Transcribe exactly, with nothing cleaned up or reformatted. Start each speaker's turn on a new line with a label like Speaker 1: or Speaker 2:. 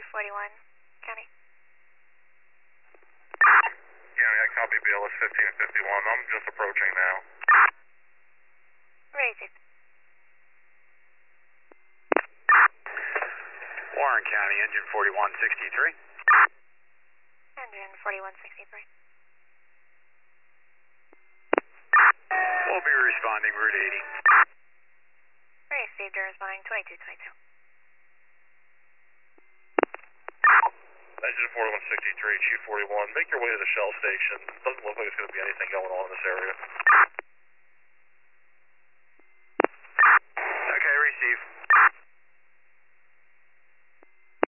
Speaker 1: forty-one, County.
Speaker 2: County, I copy B L S fifteen fifty-one. I'm just approaching now.
Speaker 1: Raise it.
Speaker 3: Warren County, engine forty-one sixty-three.
Speaker 1: Engine forty-one sixty-three.
Speaker 3: We'll be responding Route eighty.
Speaker 1: Received, you're responding twenty-two twenty-two.
Speaker 2: Engine forty-one sixty-three, Chief forty-one. Make your way to the Shell station. Doesn't look like there's going to be anything going on in this area.